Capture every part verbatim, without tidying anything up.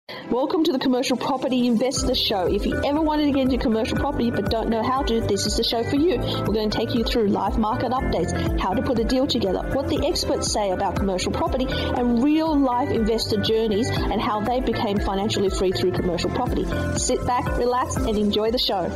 Welcome to the Commercial Property Investor Show. If you ever wanted to get into commercial property but don't know how to, this is the show for you. We're going to take you through live market updates, how to put a deal together, what the experts say about commercial property, and real life investor journeys and how they became financially free through commercial property. Sit back, relax, and enjoy the show.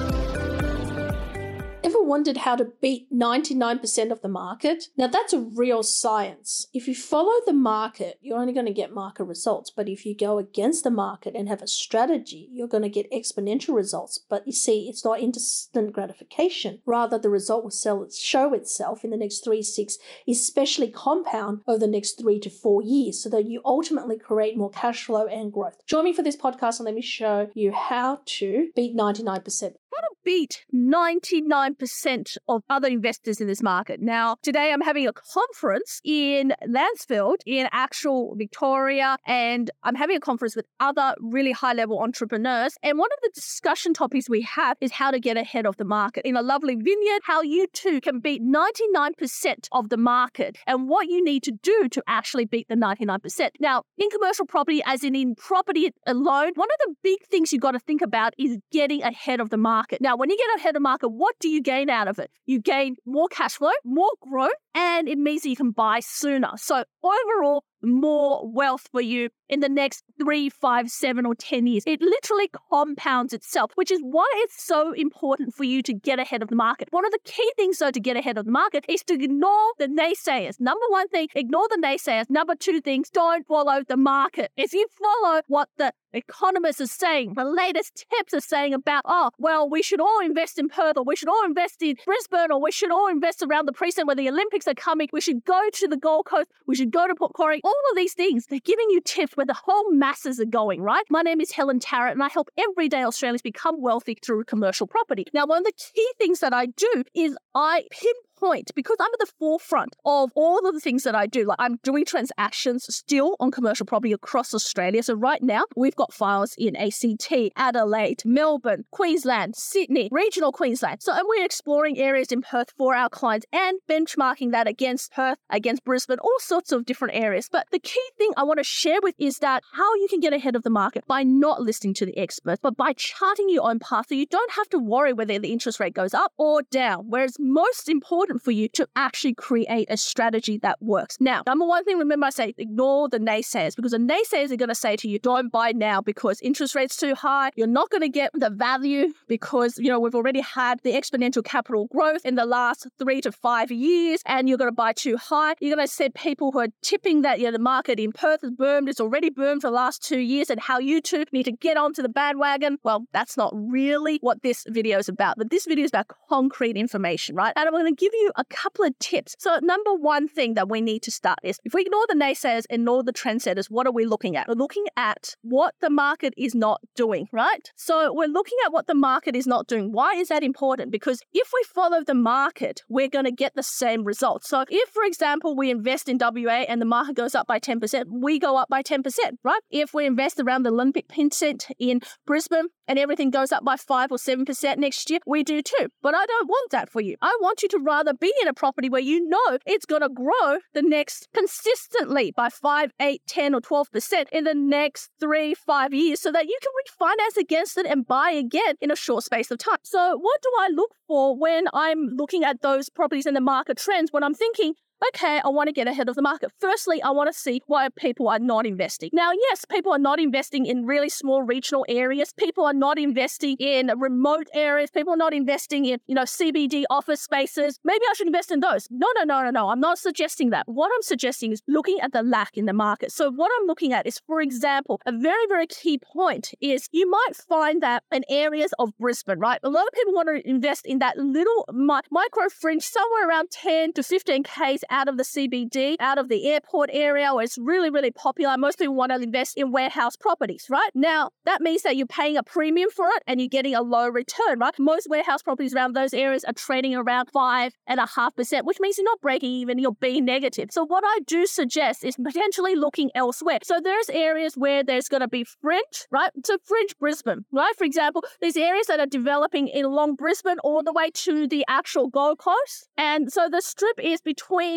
Ever wondered how to beat ninety-nine percent of the market? Now that's a real science. If you follow the market, you're only going to get market results. But if you go against the market and have a strategy, you're going to get exponential results. But you see, it's not instant gratification. Rather, the result will sell, show itself in the next three, six, especially compound over the next three to four years so that you ultimately create more cash flow and growth. Join me for this podcast and let me show you how to beat ninety-nine percent. How to beat ninety-nine percent of other investors in this market. Now, today I'm having a conference in Lancefield in actual Victoria, and I'm having a conference with other really high-level entrepreneurs. And one of the discussion topics we have is how to get ahead of the market. In a lovely vineyard, how you too can beat ninety-nine percent of the market and what you need to do to actually beat the ninety-nine percent. Now, in commercial property, as in in property alone, one of the big things you've got to think about is getting ahead of the market. Now, when you get ahead of the market, what do you gain out of it? You gain more cash flow, more growth, and it means that you can buy sooner. So overall, more wealth for you in the next three, five, seven, or ten years. It literally compounds itself, which is why it's so important for you to get ahead of the market. One of the key things, though, to get ahead of the market is to ignore the naysayers. Number one thing, ignore the naysayers. Number two things, don't follow the market. If you follow what the economists are saying, the latest tips are saying about, oh, well, we should all invest in Perth, or we should all invest in Brisbane, or we should all invest around the precinct where the Olympics are coming. We should go to the Gold Coast. We should go to Port Cory. All of these things, they're giving you tips where the whole masses are going, right? My name is Helen Tarrant, and I help everyday Australians become wealthy through commercial property. Now, one of the key things that I do is I pinpoint Point, because I'm at the forefront of all of the things that I do. Like, I'm doing transactions still on commercial property across Australia. So right now, we've got files in A C T, Adelaide, Melbourne, Queensland, Sydney, regional Queensland. So and we're exploring areas in Perth for our clients and benchmarking that against Perth, against Brisbane, all sorts of different areas. But the key thing I want to share with is that how you can get ahead of the market by not listening to the experts, but by charting your own path so you don't have to worry whether the interest rate goes up or down. Whereas most important for you to actually create a strategy that works. Now, number one thing, remember I say ignore the naysayers, because the naysayers are going to say to you, don't buy now because interest rate's too high. You're not going to get the value because, you know, we've already had the exponential capital growth in the last three to five years and you're going to buy too high. You're going to see people who are tipping that, you know, the market in Perth has boomed. It's already boomed for the last two years and how you two need to get onto the bandwagon. Well, that's not really what this video is about, but this video is about concrete information, right? And I'm going to give you a couple of tips. So number one thing that we need to start is, if we ignore the naysayers, ignore the trendsetters, what are we looking at? We're looking at what the market is not doing, right? So we're looking at what the market is not doing. Why is that important? Because if we follow the market, we're going to get the same results. So if, for example, we invest in W A and the market goes up by ten percent, we go up by ten percent, right? If we invest around the Olympic precinct in Brisbane and everything goes up by five or seven percent next year, we do too. But I don't want that for you. I want you to rather be in a property where you know it's going to grow the next consistently by five, eight, ten, or twelve percent in the next three, five years so that you can refinance against it and buy again in a short space of time. So what do I look for when I'm looking at those properties in the market trends, when I'm thinking, okay, I want to get ahead of the market? Firstly, I want to see why people are not investing. Now, yes, people are not investing in really small regional areas. People are not investing in remote areas. People are not investing in, you know, C B D office spaces. Maybe I should invest in those. No, no, no, no, no. I'm not suggesting that. What I'm suggesting is looking at the lack in the market. So what I'm looking at is, for example, a very, very key point is you might find that in areas of Brisbane, right? A lot of people want to invest in that little mi- micro fringe, somewhere around ten to fifteen Ks out of the C B D, out of the airport area where it's really, really popular. Most people want to invest in warehouse properties, right? Now, that means that you're paying a premium for it and you're getting a low return, right? Most warehouse properties around those areas are trading around five and a half percent, which means you're not breaking even, you're being negative. So what I do suggest is potentially looking elsewhere. So there's areas where there's going to be fringe, right? So fringe Brisbane, right? For example, there's areas that are developing in along Brisbane all the way to the actual Gold Coast. And so the strip is between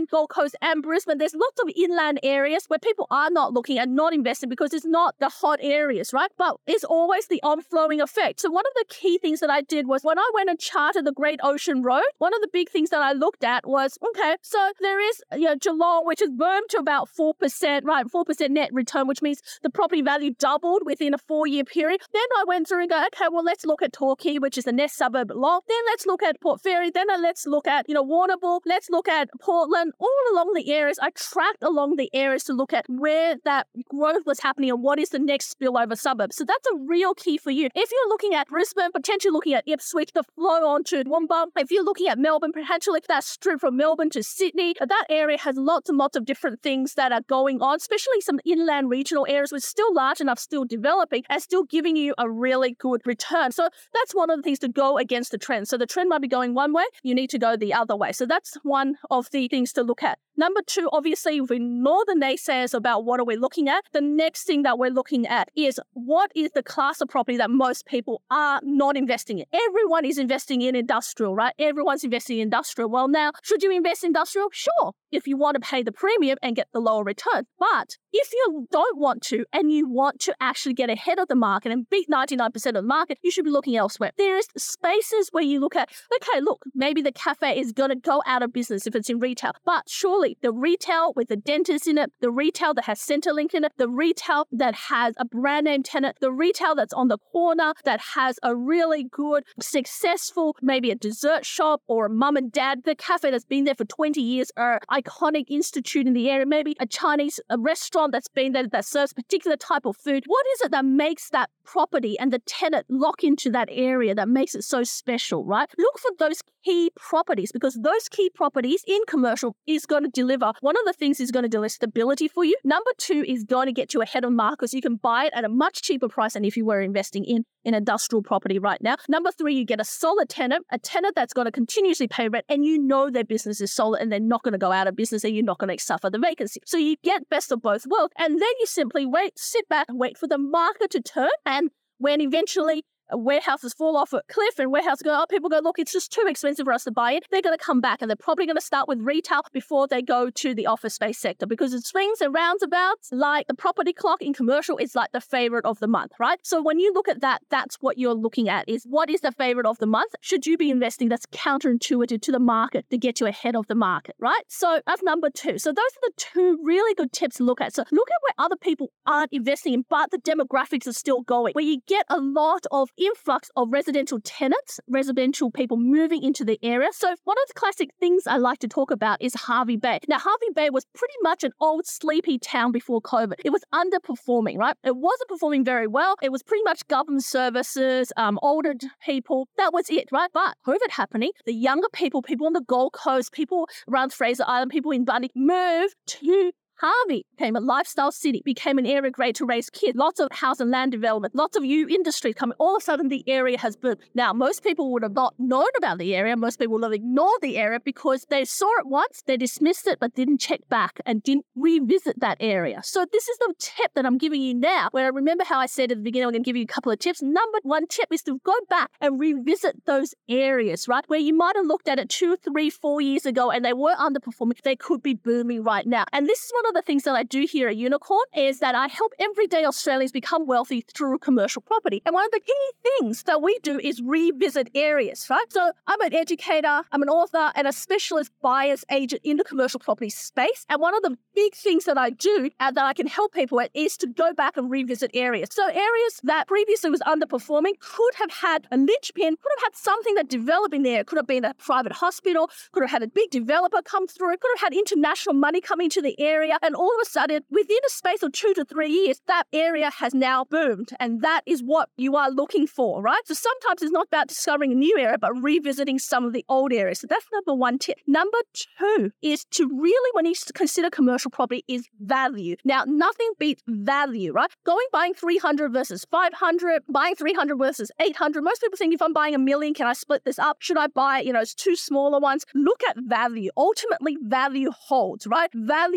in Gold Coast and Brisbane, there's lots of inland areas where people are not looking and not investing because it's not the hot areas, right? But it's always the on-flowing effect. So one of the key things that I did was when I went and charted the Great Ocean Road, one of the big things that I looked at was, okay, so there is, you know, Geelong, which has boomed to about four percent, right? four percent net return, which means the property value doubled within a four-year period. Then I went through and go, okay, well, let's look at Torquay, which is the next suburb along. Then let's look at Port Fairy. Then let's look at, you know, Warrnambool. Let's look at Portland. All along the areas, I tracked along the areas to look at where that growth was happening and what is the next spillover suburb. So that's a real key for you. If you're looking at Brisbane, potentially looking at Ipswich, the flow on to Toowoomba. If you're looking at Melbourne, potentially that strip from Melbourne to Sydney, that area has lots and lots of different things that are going on, especially some inland regional areas which are still large enough, still developing, and still giving you a really good return. So that's one of the things to go against the trend. So the trend might be going one way, you need to go the other way. So that's one of the things to look at. Number two, obviously, we ignore the naysayers about what are we looking at. The next thing that we're looking at is what is the class of property that most people are not investing in. Everyone is investing in industrial, right? Everyone's investing in industrial. Well, now, should you invest in industrial? Sure, if you want to pay the premium and get the lower return. But if you don't want to and you want to actually get ahead of the market and beat ninety-nine percent of the market, you should be looking elsewhere. There's spaces where you look at, okay, look, maybe the cafe is going to go out of business if it's in retail, but surely the retail with the dentist in it, the retail that has Centrelink in it, the retail that has a brand name tenant, the retail that's on the corner that has a really good, successful, maybe a dessert shop or a mum and dad, the cafe that's been there for twenty years, or iconic institute in the area, maybe a Chinese a restaurant that's been there that serves a particular type of food. What is it that makes that property and the tenant lock into that area that makes it so special, right? Look for those key properties because those key properties in commercial is going to deliver. One of the things is going to deliver stability for you. Number two is going to get you ahead of market so you can buy it at a much cheaper price than if you were investing in an industrial property right now. Number three, you get a solid tenant, a tenant that's going to continuously pay rent and you know their business is solid and they're not going to go out of business and you're not going to suffer the vacancy. So you get best of both worlds and then you simply wait, sit back and wait for the market to turn, and when eventually warehouses fall off a cliff and warehouses go, oh, people go, look, it's just too expensive for us to buy it. They're going to come back and they're probably going to start with retail before they go to the office space sector because it swings and roundabouts like the property clock in commercial is like the favorite of the month, right? So when you look at that, that's what you're looking at is what is the favorite of the month? Should you be investing that's counterintuitive to the market to get you ahead of the market, right? So that's number two. So those are the two really good tips to look at. So look at where other people aren't investing in, but the demographics are still going, where you get a lot of influx of residential tenants, residential people moving into the area. So one of the classic things I like to talk about is Hervey Bay. Now, Hervey Bay was pretty much an old sleepy town before COVID. It was underperforming, right? It wasn't performing very well. It was pretty much government services, um, older people. That was it, right? But COVID happening, the younger people, people on the Gold Coast, people around Fraser Island, people in Bundy moved to Hervey, became a lifestyle city, became an area great to raise kids, lots of house and land development, lots of new industries coming. All of a sudden, the area has boomed. Now, most people would have not known about the area. Most people would have ignored the area because they saw it once, they dismissed it, but didn't check back and didn't revisit that area. So this is the tip that I'm giving you now, where I remember how I said at the beginning, I'm going to give you a couple of tips. Number one tip is to go back and revisit those areas, right? Where you might have looked at it two, three, four years ago and they were underperforming. They could be booming right now. And this is one of the things that I do here at Unicorn is that I help everyday Australians become wealthy through commercial property. And one of the key things that we do is revisit areas, right? So I'm an educator, I'm an author, and a specialist buyer's agent in the commercial property space. And one of the big things that I do and that I can help people at is to go back and revisit areas. So areas that previously was underperforming could have had a linchpin, could have had something that developed in there. It could have been a private hospital, could have had a big developer come through, could have had international money coming to the area, and all of a sudden, within a space of two to three years, that area has now boomed. And that is what you are looking for, right? So sometimes it's not about discovering a new area, but revisiting some of the old areas. So that's number one tip. Number two is to really, when you consider commercial property, is value. Now, nothing beats value, right? Going buying three hundred versus five hundred, buying three hundred versus eight hundred. Most people think if I'm buying a million, can I split this up? Should I buy, you know, two smaller ones? Look at value. Ultimately, value holds, right? Value holds. So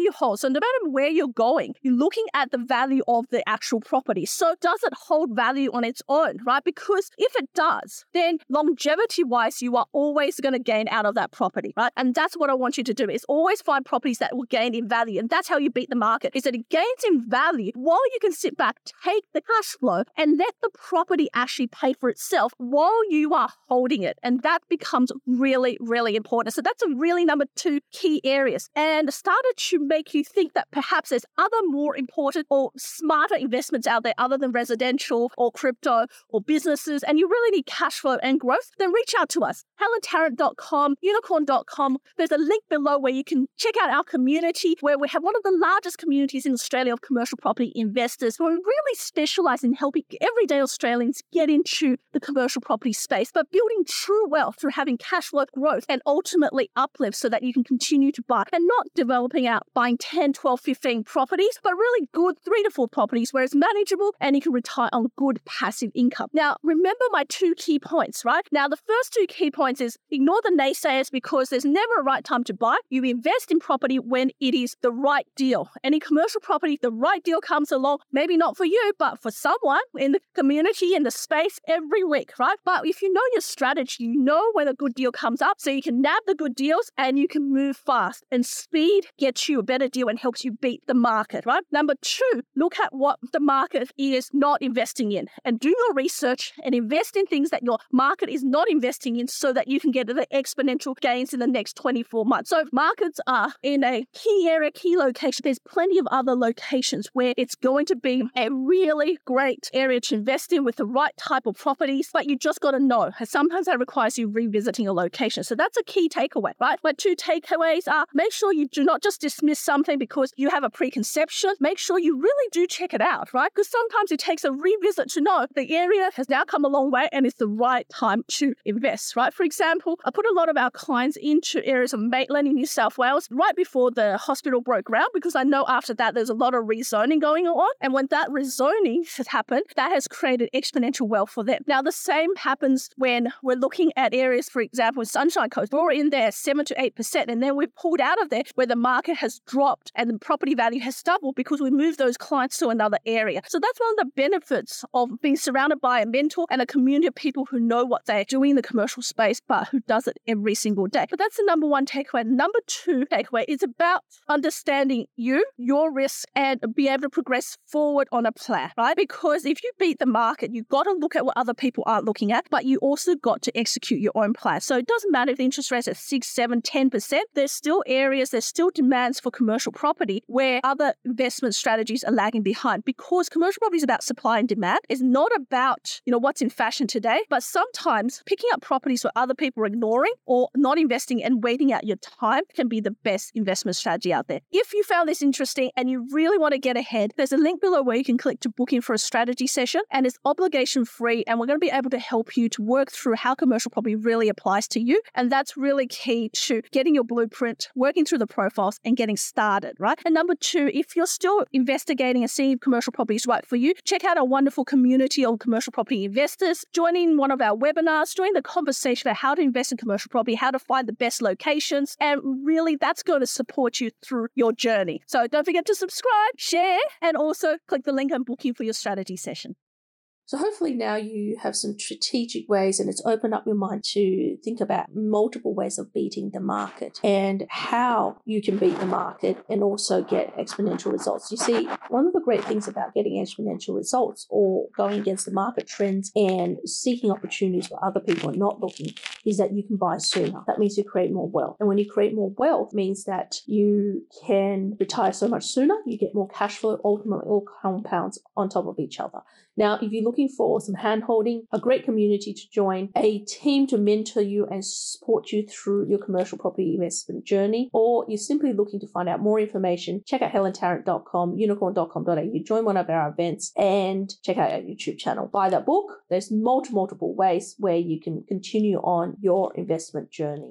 So no matter where you're going, you're looking at the value of the actual property. So does it hold value on its own, right? Because if it does, then longevity-wise, you are always going to gain out of that property, right? And that's what I want you to do, is always find properties that will gain in value. And that's how you beat the market, is that it gains in value while you can sit back, take the cash flow, and let the property actually pay for itself while you are holding it. And that becomes really, really important. So that's a really number two key areas. And started to make you think that perhaps there's other more important or smarter investments out there other than residential or crypto or businesses, and you really need cash flow and growth, then reach out to us. helen tarrant dot com, unicorn dot com. There's a link below where you can check out our community, where we have one of the largest communities in Australia of commercial property investors, who are really specialised in helping everyday Australians get into the commercial property space, but building true wealth through having cash flow growth and ultimately uplift so that you can continue to buy, and not developing out buying ten, twelve, fifteen properties, but really good three to four properties where it's manageable and you can retire on good passive income. Now, remember my two key points, right? Now, the first two key points is ignore the naysayers, because there's never a right time to buy. You invest in property when it is the right deal. And in commercial property, the right deal comes along, maybe not for you, but for someone in the community, in the space, every week, right? But if you know your strategy, you know when a good deal comes up, so you can nab the good deals and you can move fast. And speed gets you a better deal and helps you beat the market, right? Number two, look at what the market is not investing in, and do your research and invest in things that your market is not investing in, so that you can get the exponential gains in the next twenty-four months. So markets are in a key area, key location. There's plenty of other locations where it's going to be a really great area to invest in with the right type of properties, but you just got to know. And sometimes that requires you revisiting a location. So that's a key takeaway, right? My two takeaways are: make sure you do not just dismiss something because you have a preconception. Make sure you really do check it out, right? Because sometimes it takes a revisit to know the area has now come a long way and it's the right time to invest, right? For example, I put a lot of our clients into areas of Maitland in New South Wales right before the hospital broke ground, because I know after that there's a lot of rezoning going on. And when that rezoning has happened, that has created exponential wealth for them. Now, the same happens when we're looking at areas, for example, Sunshine Coast. We're in there seven to eight percent, and then we've pulled out of there where the market has dropped and the property value has doubled because we moved those clients to another area. So that's one of the benefits of being surrounded by a mentor and a community of people who know what they're doing in the commercial space, but who does it every single day. But that's the number one takeaway. Number two takeaway is about understanding you, your risks, and be able to progress forward on a plan, right? Because if you beat the market, you've got to look at what other people aren't looking at, but you also got to execute your own plan. So it doesn't matter if the interest rate's at six, seven, ten percent, there's still areas, there's still demands for commercial property where other investment strategies are lagging behind, because commercial property is about supply and demand. It's not about, you know, what's in fashion today, but sometimes picking up properties where other people are ignoring or not investing and waiting out your time can be the best investment strategy out there. If you found this interesting and you really want to get ahead, there's a link below where you can click to book in for a strategy session, and it's obligation free, and we're going to be able to help you to work through how commercial property really applies to you. And that's really key to getting your blueprint, working through the profiles, and getting started, right? And number two, if you're still investigating and seeing if commercial property is right for you, check out our wonderful community of commercial property investors. Join in one of our webinars, join the conversation about how to invest in commercial property, how to find the best locations, and really that's going to support you through your journey. So don't forget to subscribe, share, and also click the link and booking for your strategy session. So hopefully now you have some strategic ways, and it's opened up your mind to think about multiple ways of beating the market and how you can beat the market and also get exponential results. You see, one of the great things about getting exponential results or going against the market trends and seeking opportunities where other people are not looking is that you can buy sooner. That means you create more wealth. And when you create more wealth, it means that you can retire so much sooner, you get more cash flow, ultimately all compounds on top of each other. Now, if you're looking for some hand-holding, a great community to join, a team to mentor you and support you through your commercial property investment journey, or you're simply looking to find out more information, check out helen tarrant dot com, unicorn dot com dot a u, join one of our events, and check out our YouTube channel. Buy that book. There's multiple, multiple ways where you can continue on your investment journey.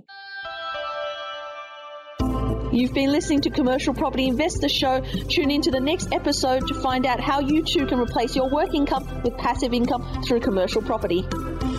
You've been listening to Commercial Property Investor Show. Tune in to the next episode to find out how you too can replace your work income with passive income through commercial property.